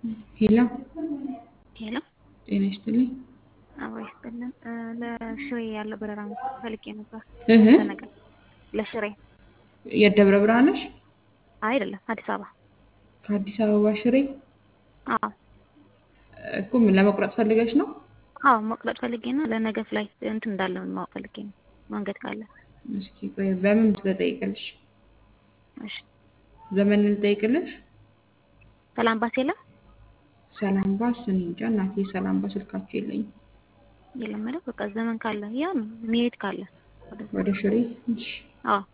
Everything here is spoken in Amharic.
ሄሎ ሄሎ ጤና ይስጥልኝ። አዎ ይስጥልን። ለሽሬ ያለው በረራ ፈልጌ ነበር እህ ለነገ። ለሽሬ የደብረ ብርሃን ነሽ? አይደለም አዲስ አበባ። ከአዲስ አበባ ሽሬ አዎ እኮ ምን ለመቁረጥ ፈልገሽ ነው? አዎ መቁረጥ ፈልጌ ነው። ለነገ ፍላይት እንትን እንዳለው ማወቅ ፈልጌ ነው። መንገድ ካለ እስኪ ቆይ በምን ልጠይቅልሽ? እሺ። ዘመን ልጠይቅልሽ? ሰላም ባስ የለም? ሰላም ባስ እኔ እንጃ እናቴ ሰላም ባስ ስልካቸው የለኝም። የለም አይደል? በቃ ዘመን ካለ ያ መሄድ ካለ ወደ ሽሬ እሺ። አዎ